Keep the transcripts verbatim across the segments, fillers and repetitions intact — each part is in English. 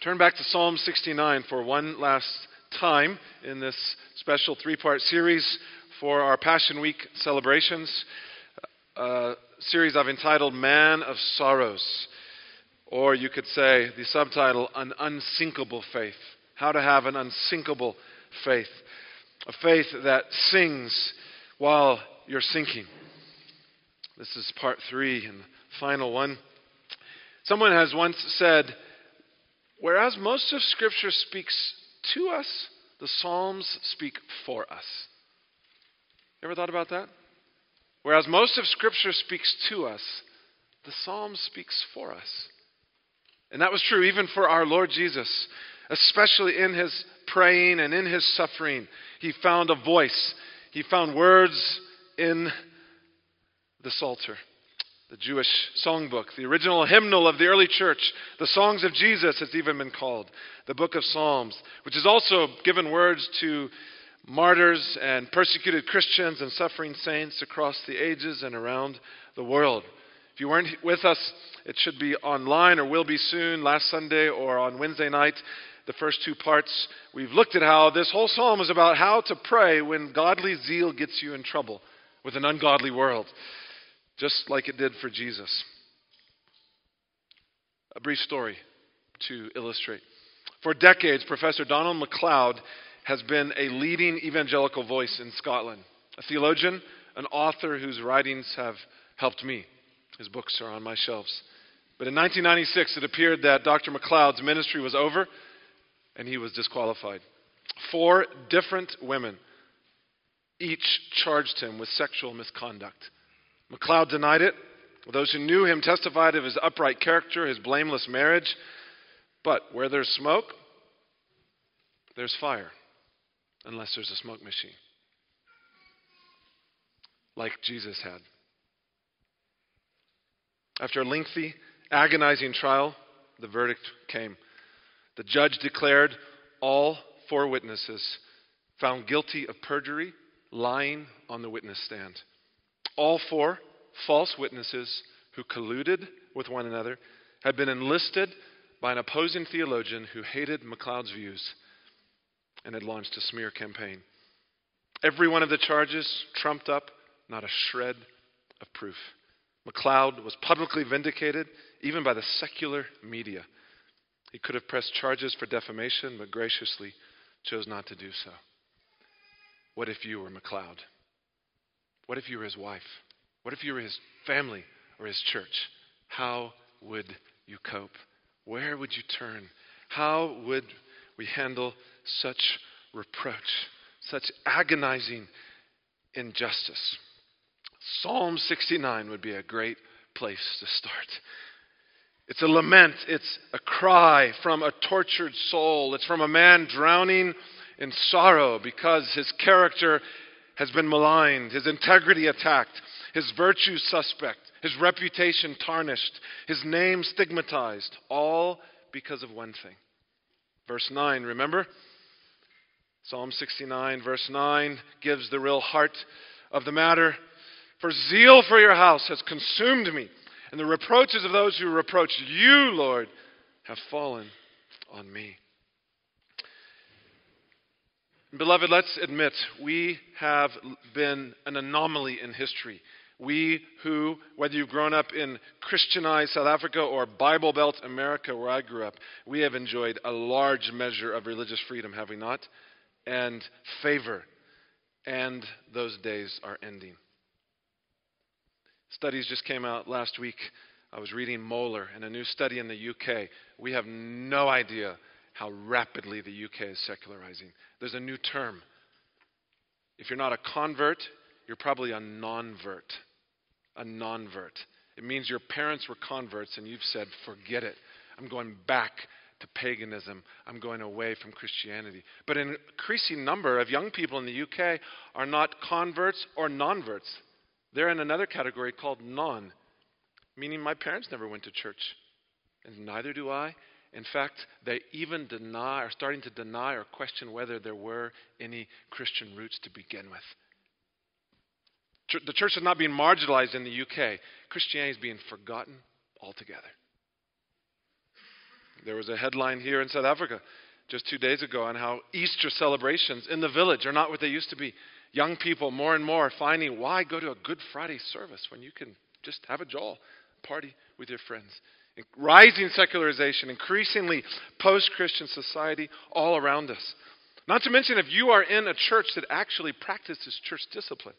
Turn back to Psalm sixty-nine for one last time in this special three-part series for our Passion Week celebrations. A series I've entitled Man of Sorrows. Or you could say the subtitle, An Unsinkable Faith. How to have an unsinkable faith. A faith that sings while you're sinking. This is part three and the final one. Someone has once said, whereas most of Scripture speaks to us, the Psalms speak for us. You ever thought about that? Whereas most of Scripture speaks to us, the Psalms speaks for us. And that was true even for our Lord Jesus, especially in His praying and in His suffering. He found a voice. He found words in the Psalter. The Jewish songbook, the original hymnal of the early church, the songs of Jesus, it's even been called, the book of Psalms, which has also given words to martyrs and persecuted Christians and suffering saints across the ages and around the world. If you weren't with us, it should be online or will be soon, last Sunday or on Wednesday night. The first two parts, we've looked at how this whole psalm is about how to pray when godly zeal gets you in trouble with an ungodly world. Just like it did for Jesus. A brief story to illustrate. For decades, Professor Donald MacLeod has been a leading evangelical voice in Scotland. A theologian, an author whose writings have helped me. His books are on my shelves. But in nineteen ninety-six, it appeared that Doctor MacLeod's ministry was over and he was disqualified. Four different women each charged him with sexual misconduct. MacLeod denied it. Those who knew him testified of his upright character, his blameless marriage. But where there's smoke, there's fire, unless there's a smoke machine, like Jesus had. After a lengthy, agonizing trial, the verdict came. The judge declared all four witnesses found guilty of perjury, lying on the witness stand. All four false witnesses who colluded with one another had been enlisted by an opposing theologian who hated MacLeod's views and had launched a smear campaign. Every one of the charges trumped up, not a shred of proof. MacLeod was publicly vindicated, even by the secular media. He could have pressed charges for defamation, but graciously chose not to do so. What if you were MacLeod? What if you were his wife? What if you were his family or his church? How would you cope? Where would you turn? How would we handle such reproach, such agonizing injustice? Psalm sixty-nine would be a great place to start. It's a lament. It's a cry from a tortured soul. It's from a man drowning in sorrow because his character has been maligned, his integrity attacked, his virtue suspect, his reputation tarnished, his name stigmatized, all because of one thing. Verse nine, remember? Psalm sixty-nine, verse nine, gives the real heart of the matter. For zeal for your house has consumed me, and the reproaches of those who reproach you, Lord, have fallen on me. Beloved, let's admit, we have been an anomaly in history. We who, whether you've grown up in Christianized South Africa or Bible Belt America where I grew up, we have enjoyed a large measure of religious freedom, have we not? And favor. And those days are ending. Studies just came out last week. I was reading Moeller and a new study in the U K. We have no idea how rapidly the U K is secularizing. There's a new term. If you're not a convert, you're probably a non-vert. A non-vert. It means your parents were converts and you've said, forget it. I'm going back to paganism. I'm going away from Christianity. But an increasing number of young people in the U K are not converts or non-verts. They're in another category called non, meaning my parents never went to church, and neither do I. In fact, they even deny, are starting to deny or question whether there were any Christian roots to begin with. The church is not being marginalized in the U K. Christianity is being forgotten altogether. There was a headline here in South Africa just two days ago on how Easter celebrations in the village are not what they used to be. Young people more and more finding, why go to a Good Friday service when you can just have a jaw, party with your friends. Rising secularization, increasingly post-Christian society all around us. Not to mention if you are in a church that actually practices church discipline.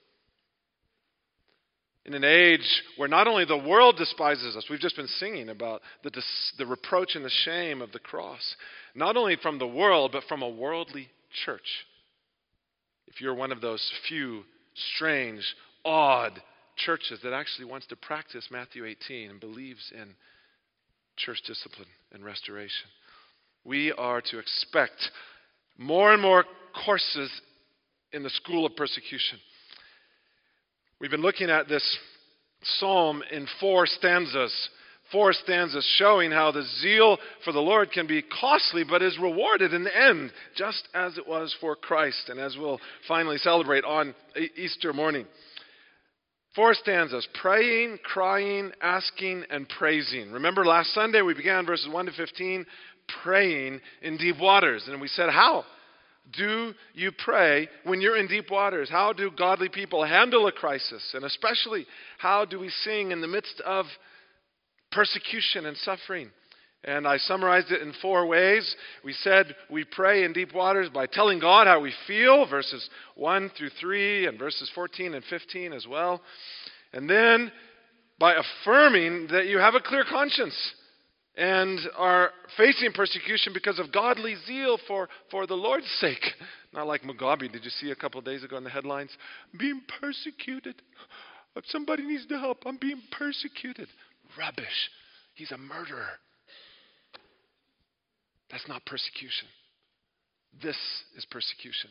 In an age where not only the world despises us, we've just been singing about the, dis- the reproach and the shame of the cross. Not only from the world, but from a worldly church. If you're one of those few strange, odd churches that actually wants to practice Matthew eighteen and believes in church discipline and restoration. We are to expect more and more courses in the school of persecution. We've been looking at this psalm in four stanzas. Four stanzas showing how the zeal for the Lord can be costly but is rewarded in the end, just as it was for Christ, and as we'll finally celebrate on Easter morning. Four stanzas: praying, crying, asking, and praising. Remember last Sunday we began verses one to fifteen, praying in deep waters. And we said, how do you pray when you're in deep waters? How do godly people handle a crisis? And especially, how do we sing in the midst of persecution and suffering? And I summarized it in four ways. We said we pray in deep waters by telling God how we feel, verses one through three, and verses fourteen and fifteen as well. And then by affirming that you have a clear conscience and are facing persecution because of godly zeal for, for the Lord's sake. Not like Mugabe. Did you see a couple of days ago in the headlines? Being persecuted. If somebody needs to help, I'm being persecuted. Rubbish. He's a murderer. That's not persecution. This is persecution.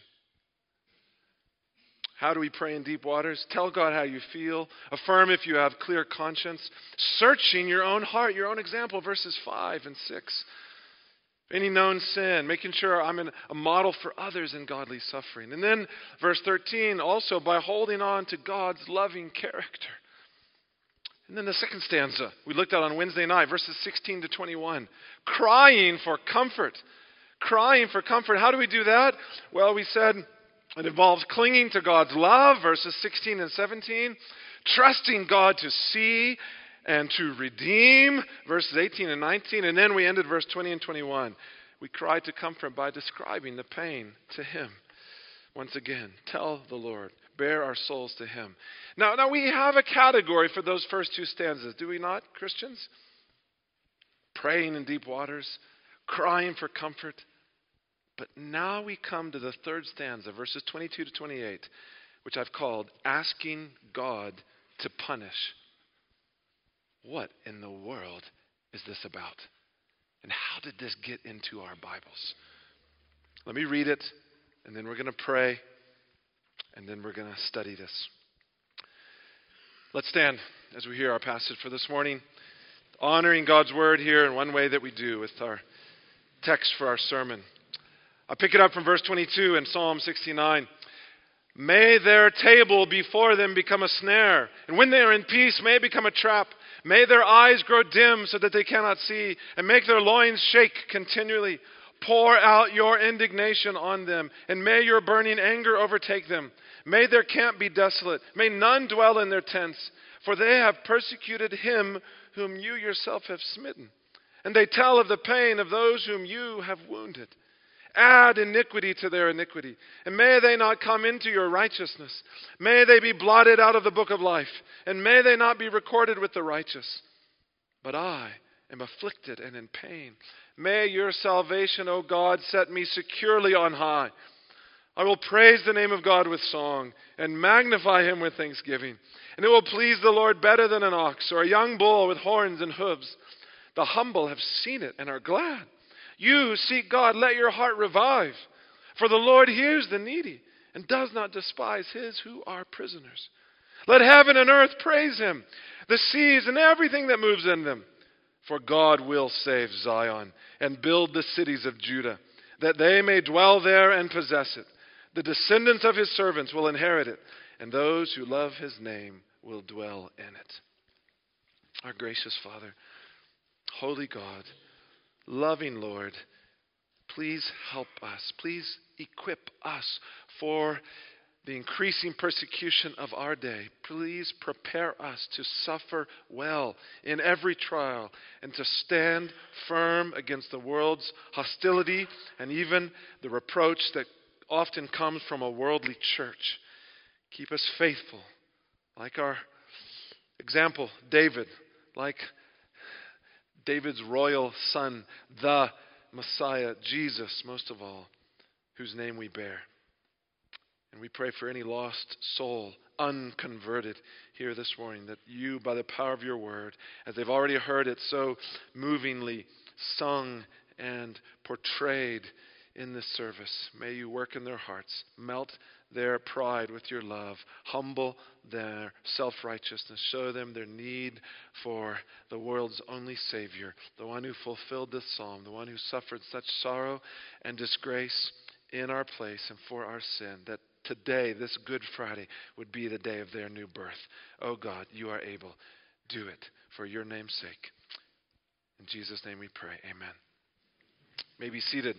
How do we pray in deep waters? Tell God how you feel. Affirm if you have clear conscience. Searching your own heart, your own example, verses five and six. Any known sin, making sure I'm in a model for others in godly suffering. And then verse thirteen, also by holding on to God's loving character. And then the second stanza we looked at on Wednesday night, verses sixteen to twenty-one. Crying for comfort. Crying for comfort. How do we do that? Well, we said it involves clinging to God's love, verses sixteen and seventeen. Trusting God to see and to redeem, verses eighteen and nineteen. And then we ended verse twenty and twenty-one. We cry to comfort by describing the pain to Him. Once again, tell the Lord, bear our souls to Him. Now, now we have a category for those first two stanzas, do we not, Christians? Praying in deep waters, crying for comfort. But now we come to the third stanza, verses twenty-two to twenty-eight, which I've called asking God to punish. What in the world is this about? And how did this get into our Bibles? Let me read it, and then we're going to pray, and then we're going to study this. Let's stand as we hear our passage for this morning, honoring God's word here in one way that we do with our text for our sermon. I'll pick it up from verse twenty-two in Psalm sixty-nine. May their table before them become a snare, and when they are in peace, may it become a trap. May their eyes grow dim so that they cannot see, and make their loins shake continually. Pour out your indignation on them, and may your burning anger overtake them. May their camp be desolate. May none dwell in their tents, for they have persecuted him whom you yourself have smitten. And they tell of the pain of those whom you have wounded. Add iniquity to their iniquity, and may they not come into your righteousness. May they be blotted out of the book of life, and may they not be recorded with the righteous. But I am afflicted and in pain. May your salvation, O God, set me securely on high. I will praise the name of God with song, and magnify Him with thanksgiving. And it will please the Lord better than an ox, or a young bull with horns and hooves. The humble have seen it and are glad. You who seek God, let your heart revive. For the Lord hears the needy, and does not despise his who are prisoners. Let heaven and earth praise Him, the seas and everything that moves in them. For God will save Zion, and build the cities of Judah, that they may dwell there and possess it. The descendants of His servants will inherit it, and those who love His name will dwell in it. Our gracious Father, holy God, loving Lord, please help us. Please equip us for the increasing persecution of our day. Please prepare us to suffer well in every trial and to stand firm against the world's hostility and even the reproach that often comes from a worldly church. Keep us faithful, like our example, David, like David's royal son, the Messiah, Jesus, most of all, whose name we bear. And we pray for any lost soul, unconverted here this morning, that you, by the power of your word, as they've already heard it so movingly sung and portrayed in this service, may you work in their hearts, melt their pride with your love, humble their self-righteousness, show them their need for the world's only Savior, the one who fulfilled this psalm, the one who suffered such sorrow and disgrace in our place and for our sin, that today, this Good Friday, would be the day of their new birth. Oh God, you are able. Do it for your name's sake. In Jesus' name we pray. Amen. You may be seated.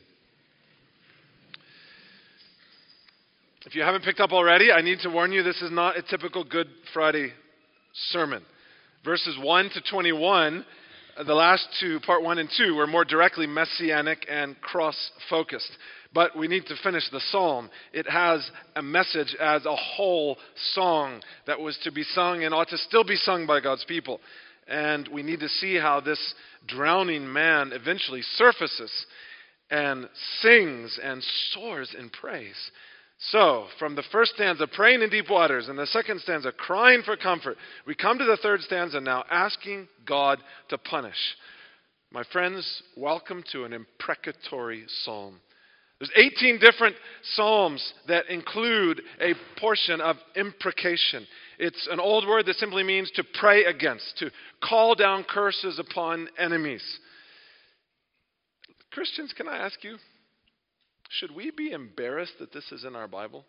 If you haven't picked up already, I need to warn you, this is not a typical Good Friday sermon. Verses one to twenty-one, the last two, part one and two, were more directly messianic and cross-focused. But we need to finish the psalm. It has a message as a whole song that was to be sung and ought to still be sung by God's people. And we need to see how this drowning man eventually surfaces and sings and soars in praise. So, from the first stanza, praying in deep waters, and the second stanza, crying for comfort, we come to the third stanza now, asking God to punish. My friends, welcome to an imprecatory psalm. There's eighteen different psalms that include a portion of imprecation. It's an old word that simply means to pray against, to call down curses upon enemies. Christians, can I ask you, should we be embarrassed that this is in our Bible?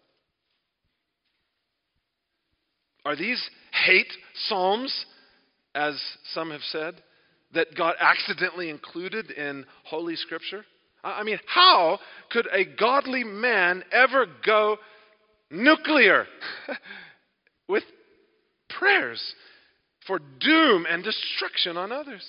Are these hate psalms, as some have said, that God accidentally included in Holy Scripture? I mean, how could a godly man ever go nuclear with prayers for doom and destruction on others?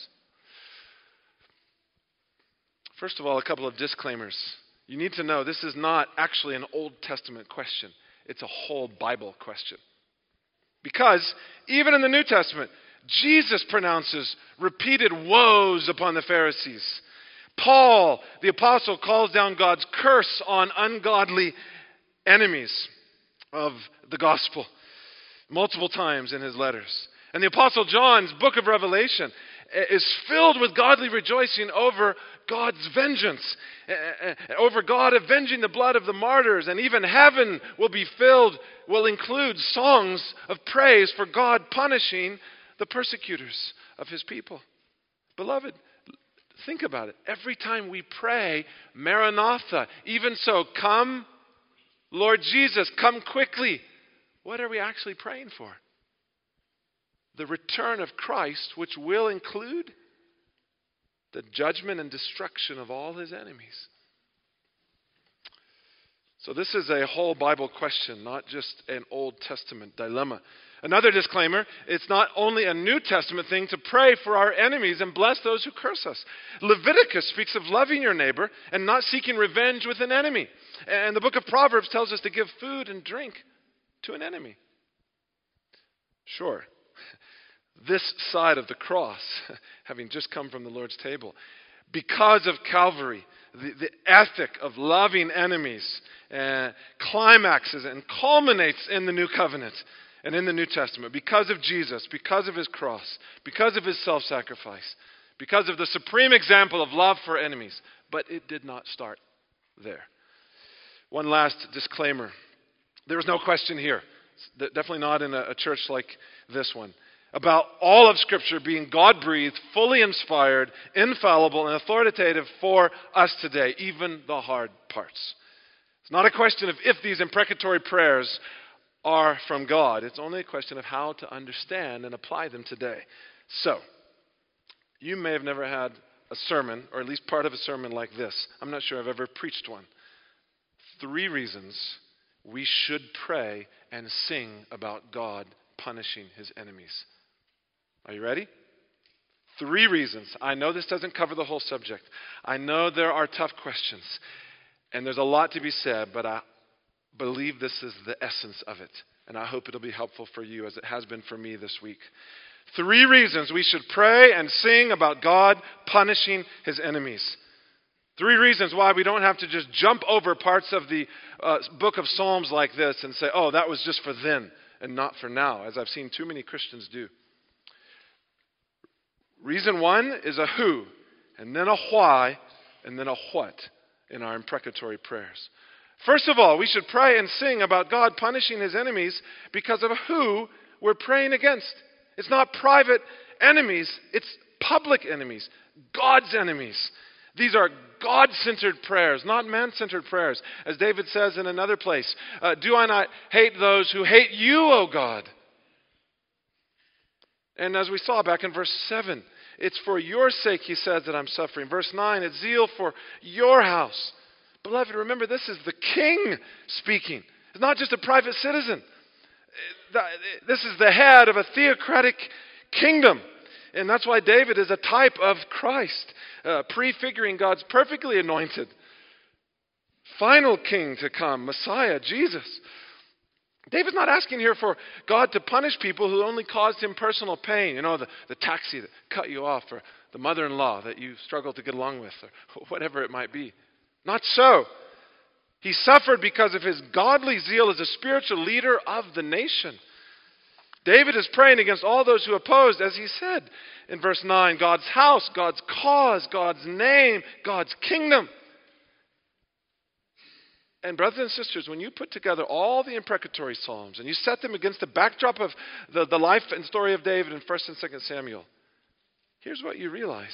First of all, a couple of disclaimers. You need to know this is not actually an Old Testament question. It's a whole Bible question. Because even in the New Testament, Jesus pronounces repeated woes upon the Pharisees. Paul, the apostle, calls down God's curse on ungodly enemies of the gospel multiple times in his letters. And the apostle John's book of Revelation is filled with godly rejoicing over God's vengeance, over God avenging the blood of the martyrs, and even heaven will be filled, will include songs of praise for God punishing the persecutors of his people. Beloved, think about it. Every time we pray, Maranatha, even so, come, Lord Jesus, come quickly. What are we actually praying for? The return of Christ, which will include the judgment and destruction of all his enemies. So this is a whole Bible question, not just an Old Testament dilemma. Another disclaimer, it's not only a New Testament thing to pray for our enemies and bless those who curse us. Leviticus speaks of loving your neighbor and not seeking revenge with an enemy. And the book of Proverbs tells us to give food and drink to an enemy. Sure, this side of the cross, having just come from the Lord's table, because of Calvary, the, the ethic of loving enemies uh, climaxes and culminates in the New Covenant and in the New Testament. Because of Jesus, because of his cross, because of his self-sacrifice, because of the supreme example of love for enemies. But it did not start there. One last disclaimer. There was no question here, definitely not in a, a church like this one, about all of Scripture being God-breathed, fully inspired, infallible, and authoritative for us today, even the hard parts. It's not a question of if these imprecatory prayers are from God. It's only a question of how to understand and apply them today. So, you may have never had a a sermon, or at least part of a sermon like this. I'm not sure I've ever preached one. Three reasons we should pray and sing about God punishing his enemies. Are you ready? Three reasons. I know this doesn't cover the whole subject. I know there are tough questions, and there's a lot to be said, but I believe this is the essence of it, and I hope it'll be helpful for you as it has been for me this week. Three reasons we should pray and sing about God punishing his enemies. Three reasons why we don't have to just jump over parts of the uh, book of Psalms like this and say, oh, that was just for then and not for now, as I've seen too many Christians do. Reason one is a who, and then a why, and then a what in our imprecatory prayers. First of all, we should pray and sing about God punishing his enemies because of who we're praying against. It's not private enemies, it's public enemies, God's enemies. These are God-centered prayers, not man-centered prayers. As David says in another place, uh, do I not hate those who hate you, O God? And as we saw back in verse seven, it's for your sake, he says, that I'm suffering. Verse nine, it's zeal for your house. Beloved, remember, this is the king speaking. It's not just a private citizen. This is the head of a theocratic kingdom. And that's why David is a type of Christ, uh, prefiguring God's perfectly anointed final king to come, Messiah, Jesus. David's not asking here for God to punish people who only caused him personal pain. You know, the, the taxi that cut you off, or the mother-in-law that you struggle to get along with, or whatever it might be. Not so. He suffered because of his godly zeal as a spiritual leader of the nation. David is praying against all those who opposed, as he said in verse nine, God's house, God's cause, God's name, God's kingdom. And brothers and sisters, when you put together all the imprecatory psalms and you set them against the backdrop of the, the life and story of David in First and Second Samuel, here's what you realize.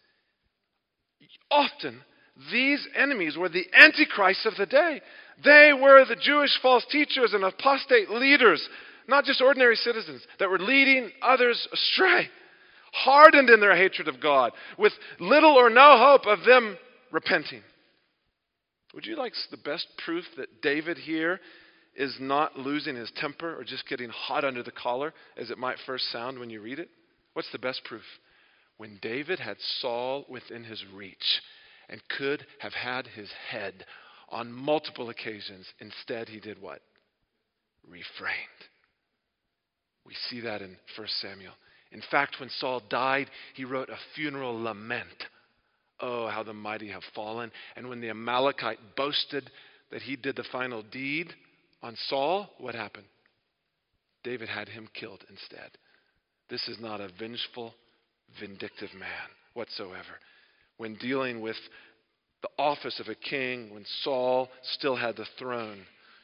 Often, these enemies were the antichrists of the day. They were the Jewish false teachers and apostate leaders, not just ordinary citizens, that were leading others astray, hardened in their hatred of God, with little or no hope of them repenting. Would you like the best proof that David here is not losing his temper or just getting hot under the collar, as it might first sound when you read it? What's the best proof? When David had Saul within his reach and could have had his head on multiple occasions, instead he did what? Refrained. We see that in First Samuel. In fact, when Saul died, he wrote a funeral lament. Oh, how the mighty have fallen. And when the Amalekite boasted that he did the final deed on Saul, what happened? David had him killed instead. This is not a vengeful, vindictive man whatsoever. When dealing with the office of a king, when Saul still had the throne.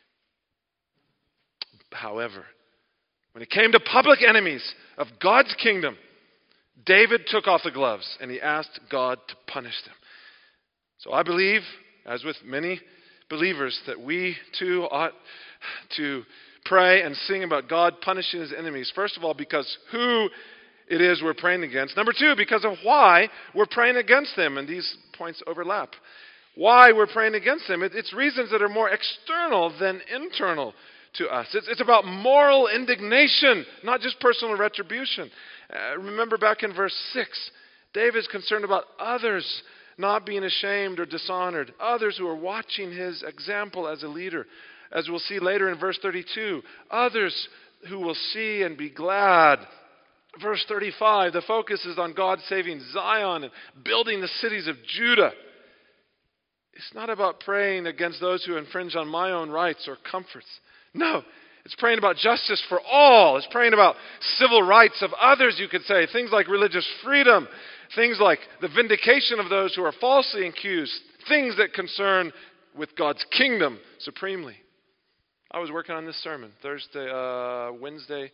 However, when it came to public enemies of God's kingdom, David took off the gloves and he asked God to punish them. So I believe, as with many believers, that we too ought to pray and sing about God punishing his enemies. First of all, because who it is we're praying against. Number two, because of why we're praying against them. And these points overlap. Why we're praying against them. It's reasons that are more external than internal to us. It's, it's about moral indignation, not just personal retribution. Uh, remember back in verse six, David's concerned about others not being ashamed or dishonored. Others who are watching his example as a leader. As we'll see later in verse thirty-two, others who will see and be glad. Verse thirty-five, the focus is on God saving Zion and building the cities of Judah. It's not about praying against those who infringe on my own rights or comforts. No, it's praying about justice for all. It's praying about civil rights of others, you could say. Things like religious freedom. Things like the vindication of those who are falsely accused. Things that concern with God's kingdom supremely. I was working on this sermon Thursday, uh, Wednesday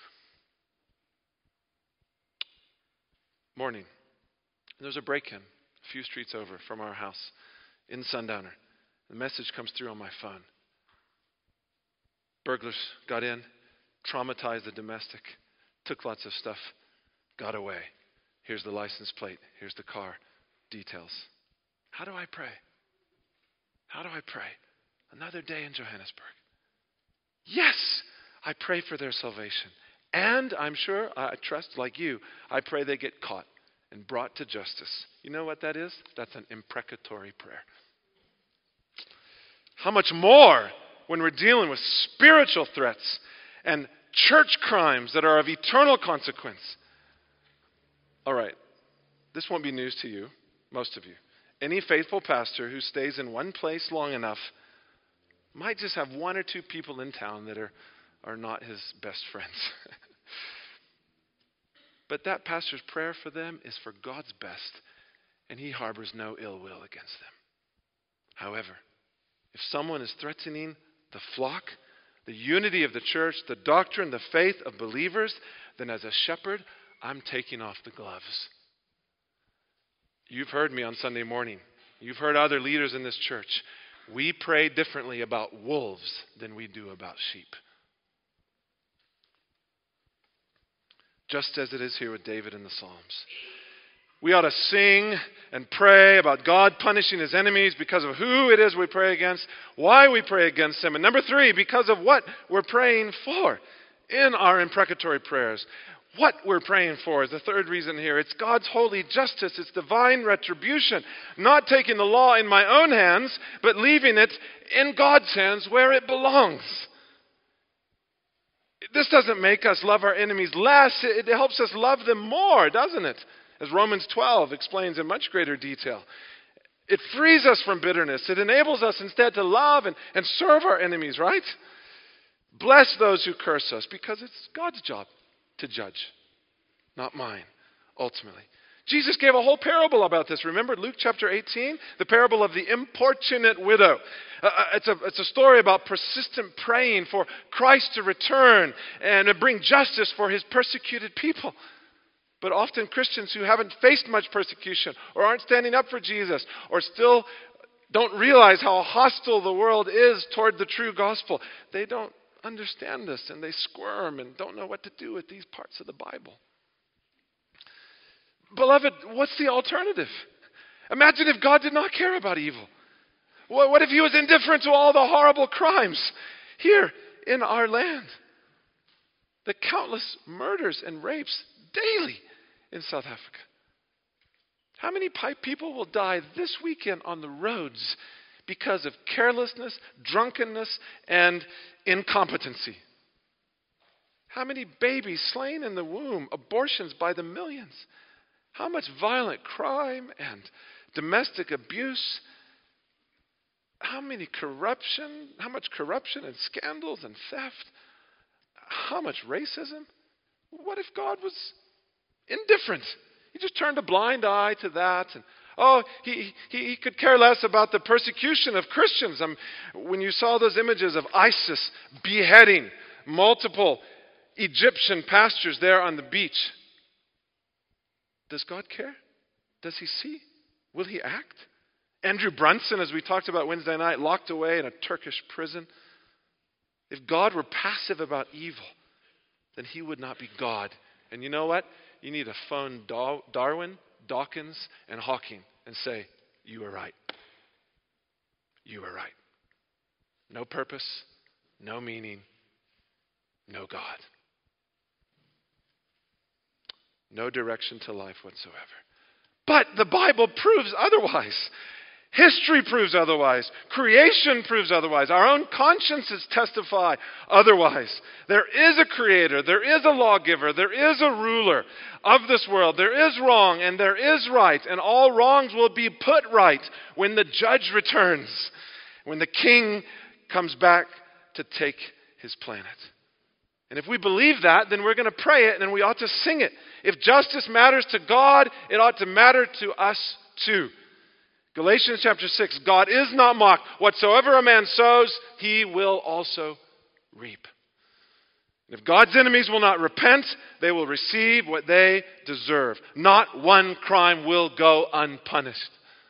morning. There was a break-in a few streets over from our house in Sundowner. The message comes through on my phone. Burglars got in, traumatized the domestic, took lots of stuff, got away. Here's the license plate. Here's the car. details. How do I pray? How do I pray? Another day in Johannesburg. Yes, I pray for their salvation. And I'm sure, I trust like you, I pray they get caught and brought to justice. You know what that is? That's an imprecatory prayer. How much more when we're dealing with spiritual threats and church crimes that are of eternal consequence. All right, this won't be news to you, most of you. Any faithful pastor who stays in one place long enough might just have one or two people in town that are, are not his best friends. But that pastor's prayer for them is for God's best, and he harbors no ill will against them. However, if someone is threatening the flock, the unity of the church, the doctrine, the faith of believers, then as a shepherd, I'm taking off the gloves. You've heard me on Sunday morning. You've heard other leaders in this church. We pray differently about wolves than we do about sheep. Just as it is here with David in the Psalms. We ought to sing and pray about God punishing his enemies because of who it is we pray against, why we pray against them. And number three, because of what we're praying for in our imprecatory prayers. What we're praying for is the third reason here. It's God's holy justice. It's divine retribution. Not taking the law in my own hands, but leaving it in God's hands where it belongs. This doesn't make us love our enemies less. It helps us love them more, doesn't it? As Romans twelve explains in much greater detail. It frees us from bitterness. It enables us instead to love and, and serve our enemies, right? Bless those who curse us, because it's God's job to judge, not mine, ultimately. Jesus gave a whole parable about this. Remember Luke chapter eighteen? The parable of the importunate widow. Uh, it's, a, it's a story about persistent praying for Christ to return and to bring justice for his persecuted people. But often Christians who haven't faced much persecution or aren't standing up for Jesus or still don't realize how hostile the world is toward the true gospel, they don't understand this and they squirm and don't know what to do with these parts of the Bible. Beloved, what's the alternative? Imagine if God did not care about evil. What if he was indifferent to all the horrible crimes here in our land? The countless murders and rapes daily in South Africa. How many people will die this weekend on the roads because of carelessness, drunkenness, and incompetency? How many babies slain in the womb, abortions by the millions? How much violent crime and domestic abuse? How many corruption? How much corruption and scandals and theft? How much racism? What if God was indifferent? He just turned a blind eye to that. And oh, he, he, he could care less about the persecution of Christians. Um, when you saw those images of ISIS beheading multiple Egyptian pastors there on the beach, does God care? Does he see? Will he act? Andrew Brunson, as we talked about Wednesday night, locked away in a Turkish prison. If God were passive about evil, then he would not be God. And you know what? You need to phone Darwin, Dawkins, and Hawking and say, you were right. You were right. No purpose, no meaning, no God. No direction to life whatsoever. But the Bible proves otherwise. History proves otherwise. Creation proves otherwise. Our own consciences testify otherwise. There is a creator. There is a lawgiver. There is a ruler of this world. There is wrong and there is right. And all wrongs will be put right when the judge returns. When the king comes back to take his planet. And if we believe that, then we're going to pray it and we ought to sing it. If justice matters to God, it ought to matter to us too. Galatians chapter six, God is not mocked. Whatsoever a man sows, he will also reap. And if God's enemies will not repent, they will receive what they deserve. Not one crime will go unpunished.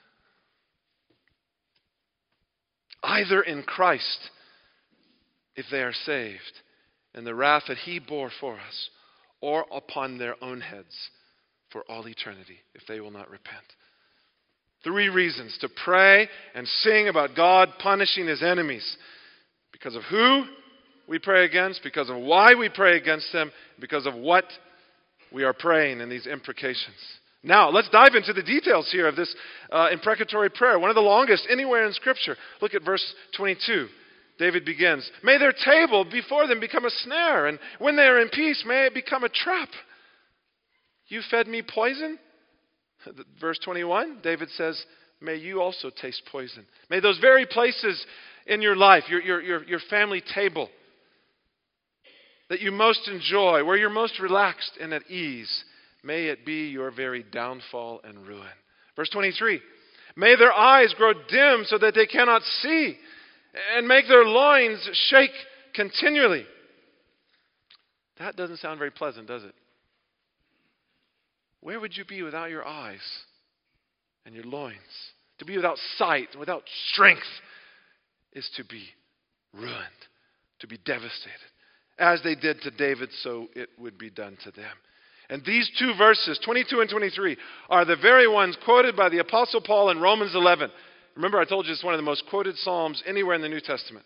Either in Christ, if they are saved, and the wrath that he bore for us, or upon their own heads for all eternity, if they will not repent. Three reasons to pray and sing about God punishing his enemies. Because of who we pray against, because of why we pray against them, because of what we are praying in these imprecations. Now, let's dive into the details here of this uh, imprecatory prayer, one of the longest anywhere in Scripture. Look at verse twenty-two. David begins, "May their table before them become a snare, and when they are in peace, may it become a trap. You fed me poison?" Verse twenty-one, David says, "May you also taste poison." May those very places in your life, your, your, your, your family table, that you most enjoy, where you're most relaxed and at ease, may it be your very downfall and ruin. Verse twenty-three, "May their eyes grow dim so that they cannot see, and make their loins shake continually." That doesn't sound very pleasant, does it? Where would you be without your eyes and your loins? To be without sight, without strength, is to be ruined, to be devastated. As they did to David, so it would be done to them. And these two verses, twenty-two and twenty-three, are the very ones quoted by the Apostle Paul in Romans eleven. Remember, I told you it's one of the most quoted Psalms anywhere in the New Testament.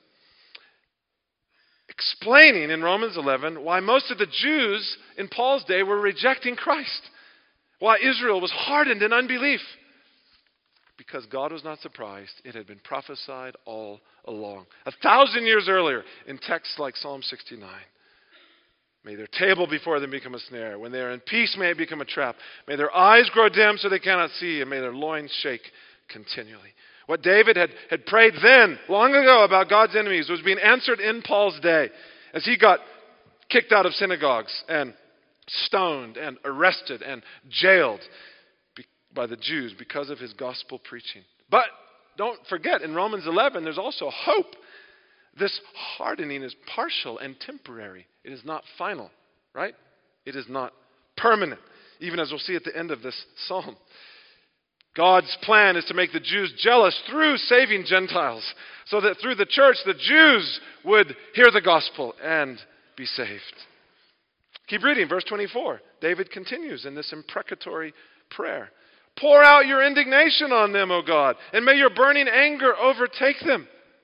Explaining in Romans eleven why most of the Jews in Paul's day were rejecting Christ. Why Israel was hardened in unbelief. Because God was not surprised. It had been prophesied all along. A thousand years earlier in texts like Psalm sixty-nine. May their table before them become a snare. When they are in peace, may it become a trap. May their eyes grow dim so they cannot see. And may their loins shake continually. What David had, had prayed then, long ago, about God's enemies was being answered in Paul's day. As he got kicked out of synagogues and stoned and arrested and jailed by the Jews because of his gospel preaching. But don't forget, in Romans eleven, there's also hope. This hardening is partial and temporary. It is not final, right? It is not permanent, even as we'll see at the end of this psalm. God's plan is to make the Jews jealous through saving Gentiles, so that through the church, the Jews would hear the gospel and be saved. Keep reading, verse twenty-four. David continues in this imprecatory prayer. "Pour out your indignation on them, O God, and may your burning anger overtake them."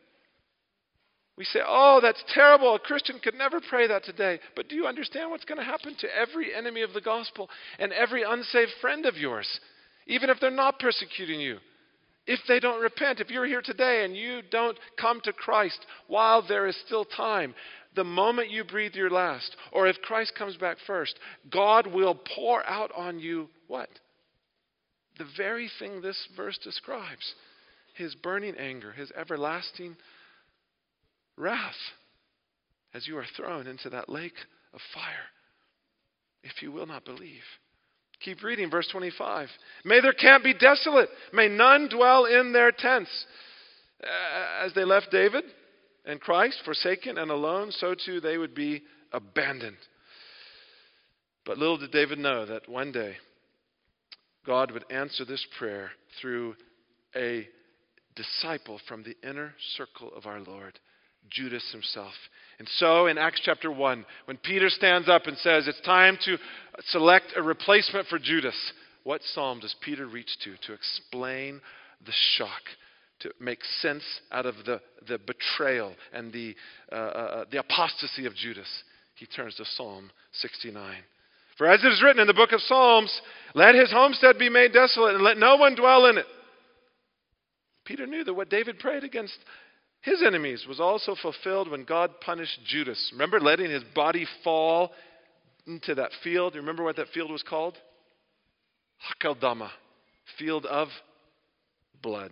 We say, "Oh, that's terrible. A Christian could never pray that today." But do you understand what's going to happen to every enemy of the gospel and every unsaved friend of yours, even if they're not persecuting you? If they don't repent, if you're here today and you don't come to Christ while there is still time, the moment you breathe your last, or if Christ comes back first, God will pour out on you what? The very thing this verse describes. His burning anger, his everlasting wrath, as you are thrown into that lake of fire, if you will not believe. Keep reading, verse twenty-five. "May their camp be desolate. May none dwell in their tents." As they left David and Christ, forsaken and alone, so too they would be abandoned. But little did David know that one day God would answer this prayer through a disciple from the inner circle of our Lord, Judas himself. And so in Acts chapter one, when Peter stands up and says it's time to select a replacement for Judas, what psalm does Peter reach to to explain the shock, to make sense out of the, the betrayal and the, uh, uh, the apostasy of Judas? He turns to Psalm sixty-nine. "For as it is written in the book of Psalms, let his homestead be made desolate and let no one dwell in it." Peter knew that what David prayed against his enemies was also fulfilled when God punished Judas. Remember letting his body fall into that field? You remember what that field was called? Hakeldama, field of blood.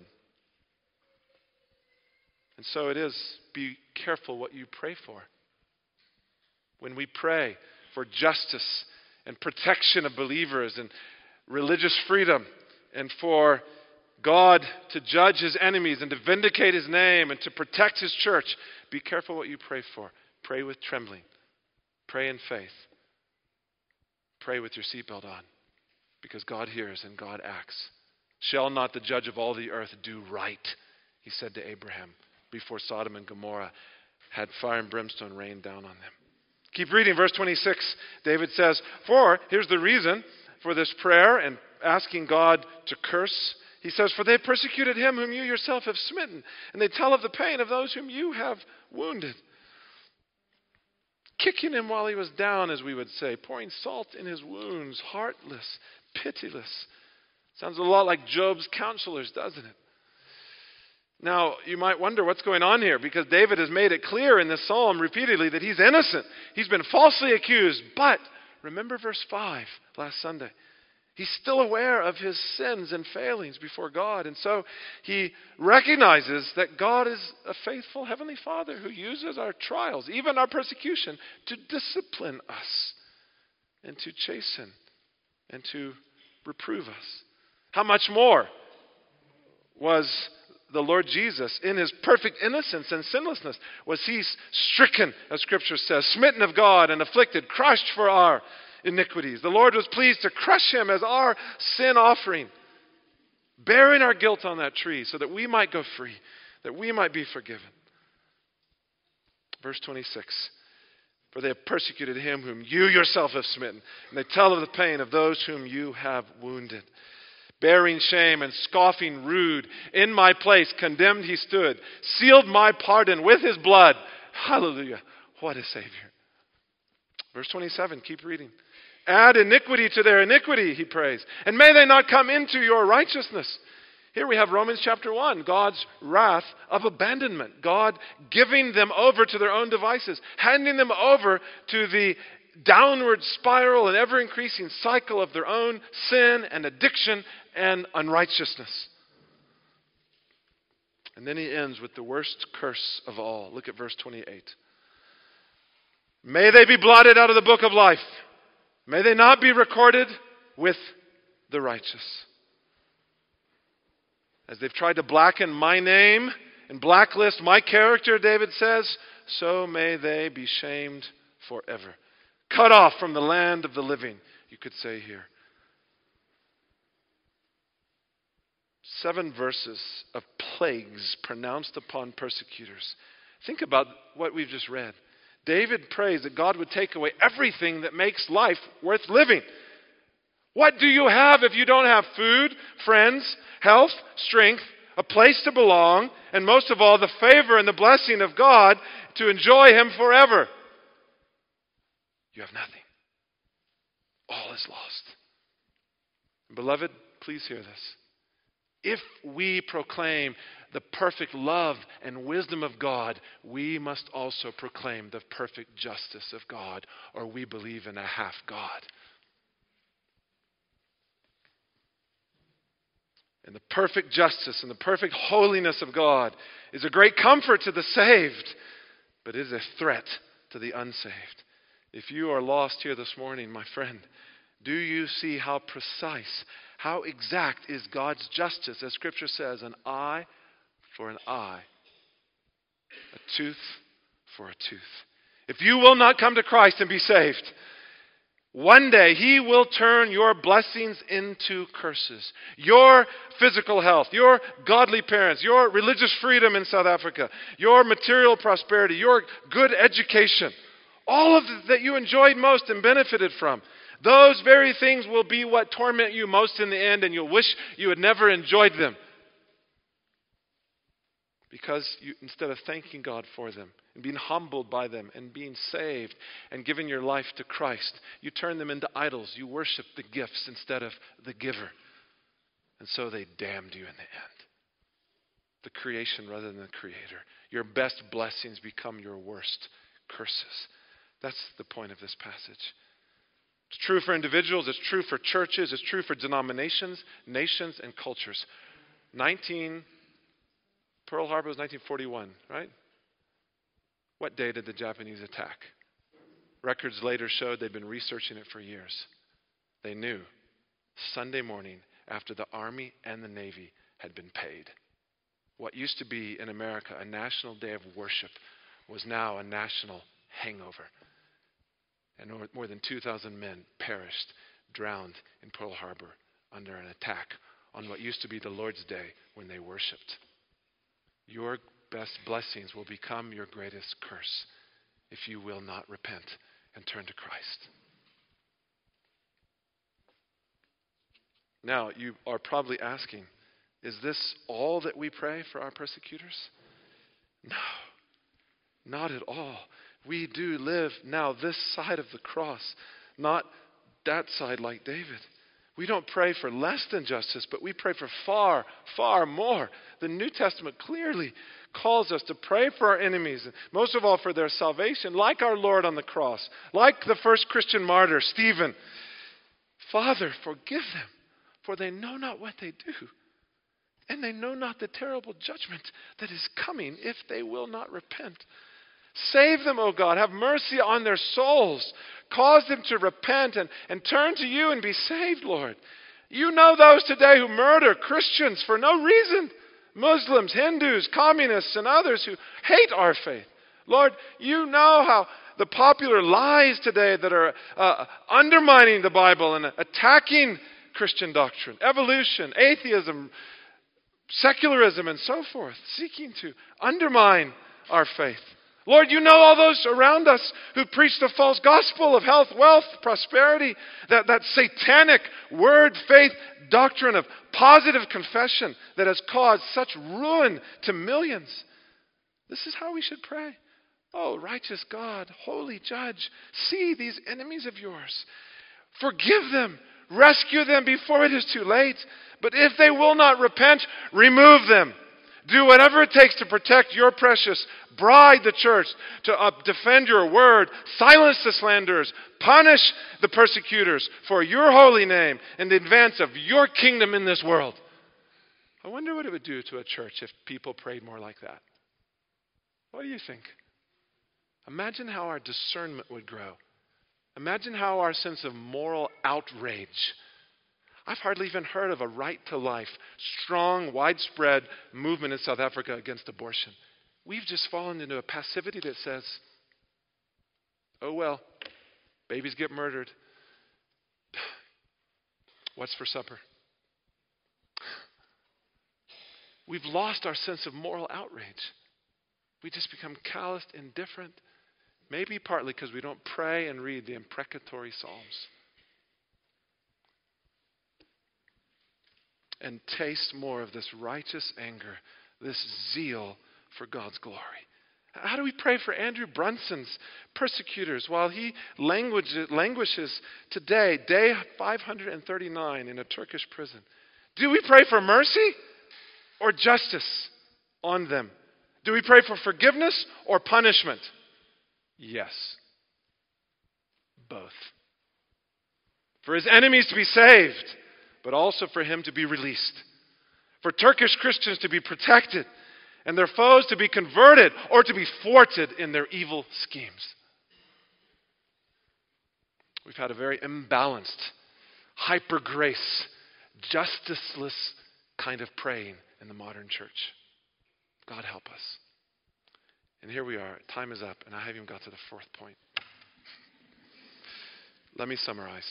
And so it is, be careful what you pray for. When we pray for justice and protection of believers and religious freedom and for God to judge his enemies and to vindicate his name and to protect his church, be careful what you pray for. Pray with trembling. Pray in faith. Pray with your seatbelt on, because God hears and God acts. "Shall not the judge of all the earth do right?" he said to Abraham before Sodom and Gomorrah had fire and brimstone rain down on them. Keep reading, verse twenty-six. David says, "For," here's the reason for this prayer and asking God to curse He says, "For they persecuted him whom you yourself have smitten, and they tell of the pain of those whom you have wounded." Kicking him while he was down, as we would say, pouring salt in his wounds, heartless, pitiless. Sounds a lot like Job's counselors, doesn't it? Now, you might wonder what's going on here, because David has made it clear in this psalm repeatedly that he's innocent. He's been falsely accused. But remember verse five last Sunday. He's still aware of his sins and failings before God. And so he recognizes that God is a faithful Heavenly Father who uses our trials, even our persecution, to discipline us and to chasten and to reprove us. How much more was the Lord Jesus, in his perfect innocence and sinlessness, was he stricken, as Scripture says, smitten of God and afflicted, crushed for our iniquities. The Lord was pleased to crush him as our sin offering, bearing our guilt on that tree so that we might go free, that we might be forgiven. Verse twenty-six, "For they have persecuted him whom you yourself have smitten, and they tell of the pain of those whom you have wounded. Bearing shame and scoffing rude, in my place condemned he stood, sealed my pardon with his blood." Hallelujah. What a Savior. Verse twenty-seven, keep reading. "Add iniquity to their iniquity," he prays, "and may they not come into your righteousness." Here we have Romans chapter one, God's wrath of abandonment. God giving them over to their own devices, handing them over to the downward spiral and ever-increasing cycle of their own sin and addiction and unrighteousness. And then he ends with the worst curse of all. Look at verse twenty-eight. "May they be blotted out of the book of life. May they not be recorded with the righteous." As they've tried to blacken my name and blacklist my character, David says, so may they be shamed forever. Cut off from the land of the living, you could say here. Seven verses of plagues pronounced upon persecutors. Think about what we've just read. David prays that God would take away everything that makes life worth living. What do you have if you don't have food, friends, health, strength, a place to belong, and most of all, the favor and the blessing of God to enjoy Him forever? You have nothing. All is lost. Beloved, please hear this. If we proclaim the perfect love and wisdom of God, we must also proclaim the perfect justice of God, or we believe in a half God. And the perfect justice and the perfect holiness of God is a great comfort to the saved, but is a threat to the unsaved. If you are lost here this morning, my friend, do you see how precise, how exact is God's justice? As Scripture says, an eye for an eye, a tooth for a tooth. If you will not come to Christ and be saved, one day He will turn your blessings into curses. Your physical health, your godly parents, your religious freedom in South Africa, your material prosperity, your good education, all of that you enjoyed most and benefited from, those very things will be what torment you most in the end, and you'll wish you had never enjoyed them. Because you, instead of thanking God for them and being humbled by them and being saved and giving your life to Christ, you turn them into idols. You worship the gifts instead of the giver. And so they damned you in the end. The creation rather than the Creator. Your best blessings become your worst curses. That's the point of this passage. It's true for individuals. It's true for churches. It's true for denominations, nations, and cultures. nineteen Pearl Harbor was nineteen forty-one, right? What day did the Japanese attack? Records later showed they'd been researching it for years. They knew Sunday morning after the Army and the Navy had been paid. What used to be in America a national day of worship was now a national hangover. And more than two thousand men perished, drowned in Pearl Harbor under an attack on what used to be the Lord's day when they worshiped. Your best blessings will become your greatest curse if you will not repent and turn to Christ. Now, you are probably asking, Is this all that we pray for our persecutors? No, not at all. We do live now this side of the cross, not that side like David. We don't pray for less than justice, but we pray for far, far more. The New Testament clearly calls us to pray for our enemies, most of all for their salvation, like our Lord on the cross, like the first Christian martyr, Stephen. Father, forgive them, for they know not what they do, and they know not the terrible judgment that is coming if they will not repent. Save them, O God. Have mercy on their souls. Cause them to repent and, and turn to you and be saved, Lord. You know those today who murder Christians for no reason. Muslims, Hindus, communists, and others who hate our faith. Lord, you know how the popular lies today that are uh, undermining the Bible and attacking Christian doctrine, evolution, atheism, secularism, and so forth, seeking to undermine our faith. Lord, you know all those around us who preach the false gospel of health, wealth, prosperity, that, that satanic word faith doctrine of positive confession that has caused such ruin to millions. This is how we should pray. Oh, righteous God, holy judge, see these enemies of yours. Forgive them. Rescue them before it is too late. But if they will not repent, remove them. Do whatever it takes to protect your precious bride, the church, to uh, defend your word, silence the slanderers, punish the persecutors for your holy name in the advance of your kingdom in this world. I wonder what it would do to a church if people prayed more like that. What do you think? Imagine how our discernment would grow. Imagine how our sense of moral outrage. I've hardly even heard of a right to life, strong, widespread movement in South Africa against abortion. We've just fallen into a passivity that says, oh well, babies get murdered. What's for supper? We've lost our sense of moral outrage. We just become calloused, indifferent, maybe partly because we don't pray and read the imprecatory Psalms. And taste more of this righteous anger, this zeal for God's glory. How do we pray for Andrew Brunson's persecutors while he languishes, languishes today, day five hundred thirty-nine in a Turkish prison? Do we pray for mercy or justice on them? Do we pray for forgiveness or punishment? Yes. Both. For his enemies to be saved, but also for him to be released. For Turkish Christians to be protected and their foes to be converted or to be thwarted in their evil schemes. We've had a very imbalanced, hyper-grace, justiceless kind of praying in the modern church. God help us. And here we are. Time is up, and I haven't even got to the fourth point. Let me summarize.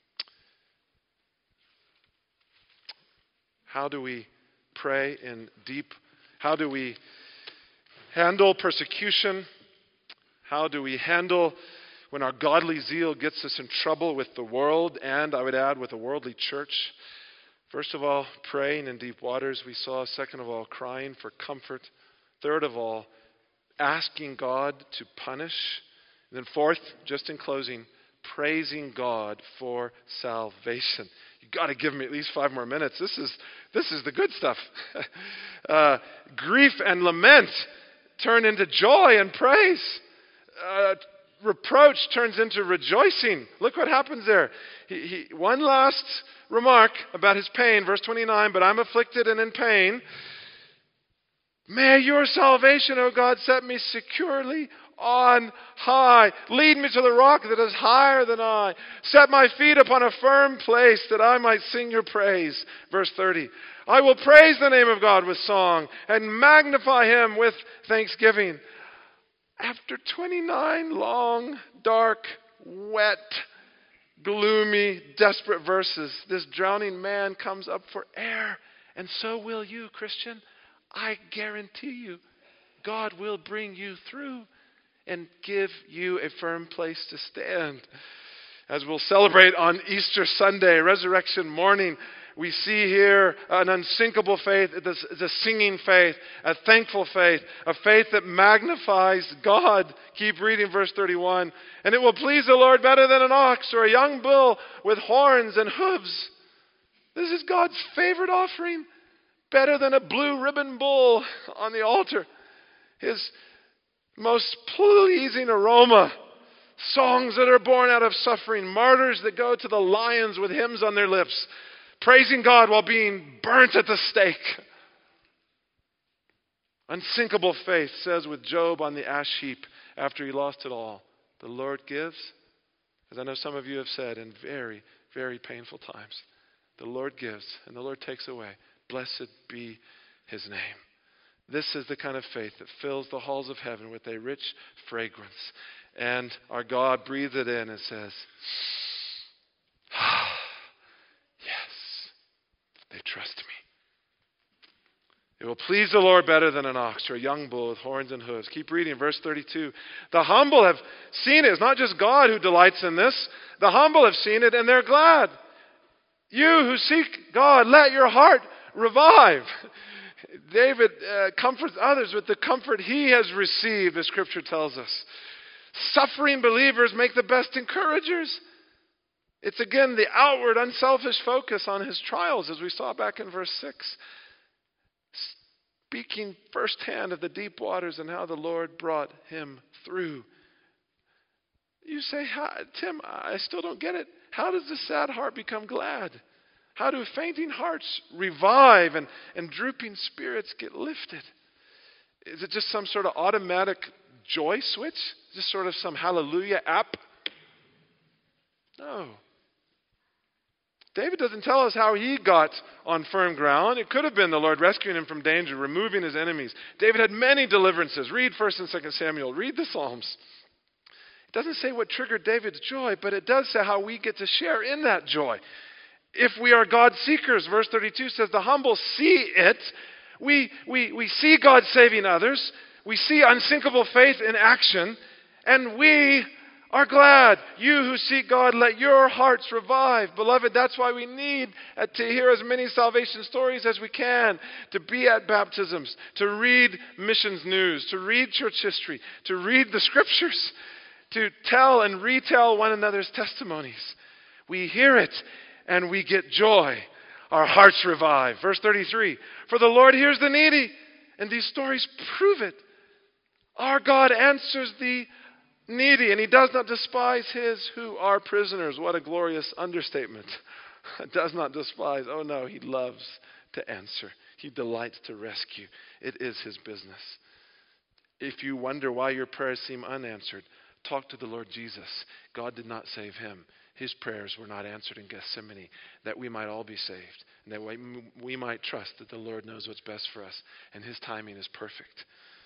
How do we pray in deep? How do we handle persecution? How do we handle when our godly zeal gets us in trouble with the world and, I would add, with the worldly church? First of all, praying in deep waters, we saw. Second of all, crying for comfort. Third of all, asking God to punish. And then fourth, just in closing, praising God for salvation. You've got to give me at least five more minutes. This is this is the good stuff. uh, grief and lament turn into joy and praise. Uh, reproach turns into rejoicing. Look what happens there. He, he, one last remark about his pain, verse twenty-nine, but I'm afflicted and in pain. May your salvation, O God, set me securely on high. Lead me to the rock that is higher than I. Set my feet upon a firm place that I might sing your praise. Verse thirty. I will praise the name of God with song and magnify him with thanksgiving. After twenty-nine long, dark, wet, gloomy, desperate verses, this drowning man comes up for air. And so will you, Christian. I guarantee you, God will bring you through and give you a firm place to stand. As we'll celebrate on Easter Sunday, resurrection morning, we see here an unsinkable faith. It's a singing faith, a thankful faith, a faith that magnifies God. Keep reading verse thirty-one. And it will please the Lord better than an ox or a young bull with horns and hooves. This is God's favorite offering. Better than a blue ribbon bull on the altar. His most pleasing aroma. Songs that are born out of suffering. Martyrs that go to the lions with hymns on their lips. Praising God while being burnt at the stake. Unsinkable faith says with Job on the ash heap after he lost it all. The Lord gives, as I know some of you have said, in very, very painful times. The Lord gives and the Lord takes away. Blessed be his name. This is the kind of faith that fills the halls of heaven with a rich fragrance. And our God breathes it in and says, ah, yes, they trust me. It will please the Lord better than an ox or a young bull with horns and hooves. Keep reading, verse thirty-two. The humble have seen it. It's not just God who delights in this. The humble have seen it and they're glad. You who seek God, let your heart revive. David uh, comforts others with the comfort he has received, the scripture tells us. Suffering believers make the best encouragers. It's again the outward, unselfish focus on his trials, as we saw back in verse six. Speaking firsthand of the deep waters and how the Lord brought him through. You say, Tim, I still don't get it. How does the sad heart become glad? How do fainting hearts revive and, and drooping spirits get lifted? Is it just some sort of automatic joy switch? Just sort of some hallelujah app? No. David doesn't tell us how he got on firm ground. It could have been the Lord rescuing him from danger, removing his enemies. David had many deliverances. Read First and Second Samuel. Read the Psalms. It doesn't say what triggered David's joy, but it does say how we get to share in that joy. If we are God seekers, verse thirty-two says, the humble see it. We, we, we see God saving others. We see unsinkable faith in action. And we are glad. You who seek God, let your hearts revive. Beloved, that's why we need to hear as many salvation stories as we can, to be at baptisms, to read missions news, to read church history, to read the scriptures, to tell and retell one another's testimonies. We hear it and we get joy. Our hearts revive. Verse thirty-three, for the Lord hears the needy, and these stories prove it. Our God answers the needy, and he does not despise his who are prisoners. What a glorious understatement. Does not despise. Oh no, he loves to answer. He delights to rescue. It is his business. If you wonder why your prayers seem unanswered, talk to the Lord Jesus. God did not save him. His prayers were not answered in Gethsemane, that we might all be saved, and that we, we might trust that the Lord knows what's best for us, and his timing is perfect.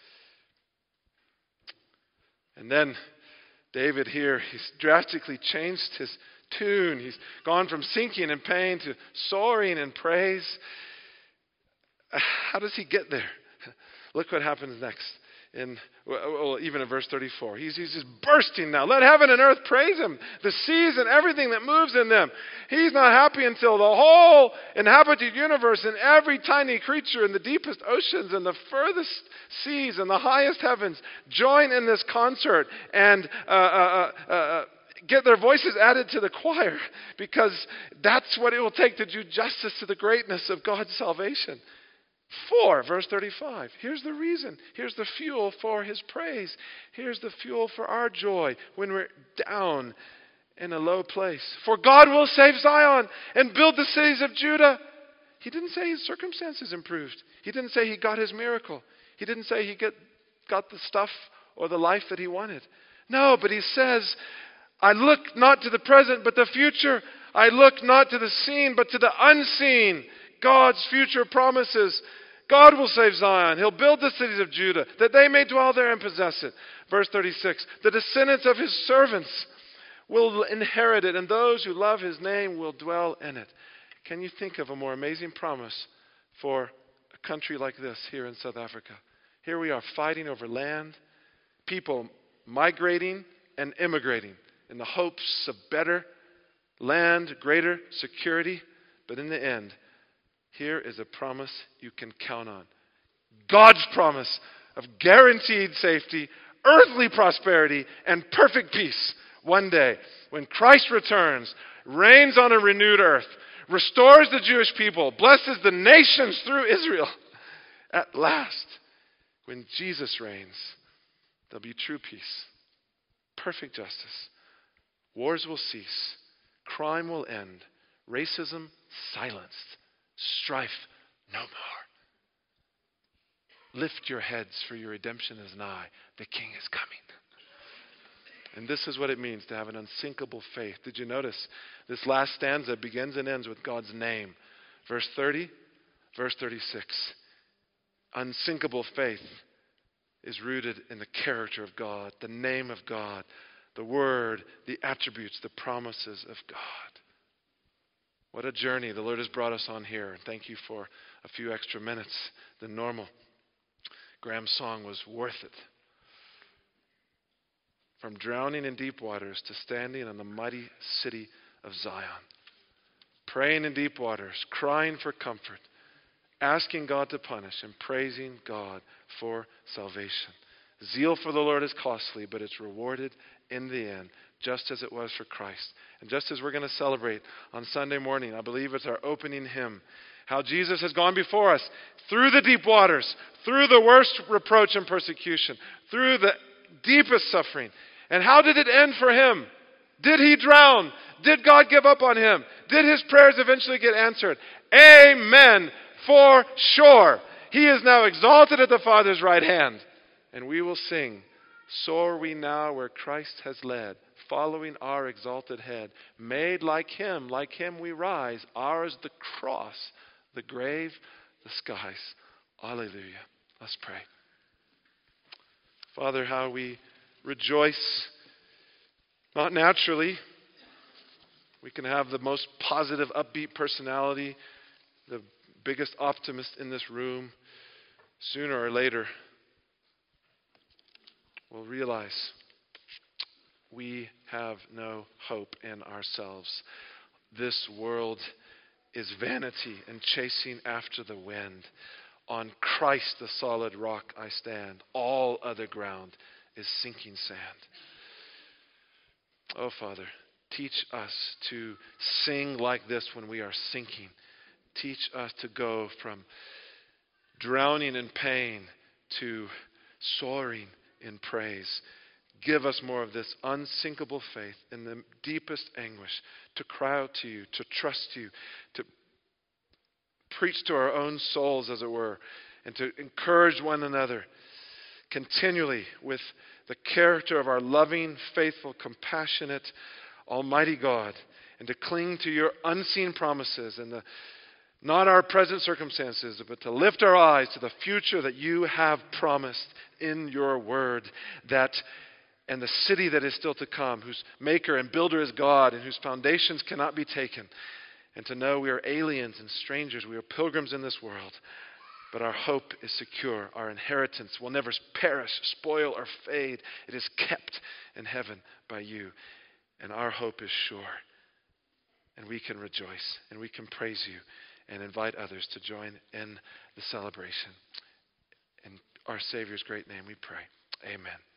And then David here, he's drastically changed his tune. He's gone from sinking in pain to soaring in praise. How does he get there? Look what happens next. In well, even in verse thirty-four, he's, he's just bursting now. Let heaven and earth praise him. The seas and everything that moves in them. He's not happy until the whole inhabited universe and every tiny creature in the deepest oceans and the furthest seas and the highest heavens join in this concert and uh, uh, uh, uh, get their voices added to the choir, because that's what it will take to do justice to the greatness of God's salvation. For, verse thirty-five, here's the reason. Here's the fuel for his praise. Here's the fuel for our joy when we're down in a low place. For God will save Zion and build the cities of Judah. He didn't say his circumstances improved. He didn't say he got his miracle. He didn't say he get, got the stuff or the life that he wanted. No, but he says, I look not to the present but the future. I look not to the seen but to the unseen. God's future promises. God will save Zion. He'll build the cities of Judah, that they may dwell there and possess it. Verse thirty-six, the descendants of his servants will inherit it, and those who love his name will dwell in it. Can you think of a more amazing promise for a country like this here in South Africa? Here we are fighting over land, people migrating and immigrating in the hopes of better land, greater security. But in the end, here is a promise you can count on. God's promise of guaranteed safety, earthly prosperity, and perfect peace. One day, when Christ returns, reigns on a renewed earth, restores the Jewish people, blesses the nations through Israel. At last, when Jesus reigns, there'll be true peace, perfect justice. Wars will cease. Crime will end. Racism silenced. Strife no more. Lift your heads, for your redemption is nigh. The King is coming. And this is what it means to have an unsinkable faith. Did you notice? This last stanza begins and ends with God's name. Verse thirty, verse thirty-six. Unsinkable faith is rooted in the character of God, the name of God, the word, the attributes, the promises of God. What a journey the Lord has brought us on here. And thank you for a few extra minutes than normal. Graham's song was worth it. From drowning in deep waters to standing on the mighty city of Zion. Praying in deep waters, crying for comfort, asking God to punish, and praising God for salvation. Zeal for the Lord is costly, but it's rewarded in the end, just as it was for Christ. And just as we're going to celebrate on Sunday morning, I believe it's our opening hymn, how Jesus has gone before us through the deep waters, through the worst reproach and persecution, through the deepest suffering. And how did it end for him? Did he drown? Did God give up on him? Did his prayers eventually get answered? Amen. For sure. He is now exalted at the Father's right hand. And we will sing, soar we now where Christ has led, following our exalted head. Made like him, like him we rise. Ours the cross, the grave, the skies. Alleluia. Let's pray. Father, how we rejoice, not naturally. We can have the most positive, upbeat personality, the biggest optimist in this room. Sooner or later, we'll realize we have no hope in ourselves. This world is vanity and chasing after the wind. On Christ, the solid rock, I stand. All other ground is sinking sand. Oh, Father, teach us to sing like this when we are sinking. Teach us to go from drowning in pain to soaring in praise. Give us more of this unsinkable faith in the deepest anguish, to cry out to you, to trust you, to preach to our own souls, as it were, and to encourage one another continually with the character of our loving, faithful, compassionate, almighty God, and to cling to your unseen promises and the not our present circumstances, but to lift our eyes to the future that you have promised in your word, that and the city that is still to come, whose maker and builder is God, and whose foundations cannot be taken. And to know we are aliens and strangers, we are pilgrims in this world, but our hope is secure. Our inheritance will never perish, spoil, or fade. It is kept in heaven by you, and our hope is sure. And we can rejoice, and we can praise you, and invite others to join in the celebration. In our Savior's great name we pray. Amen.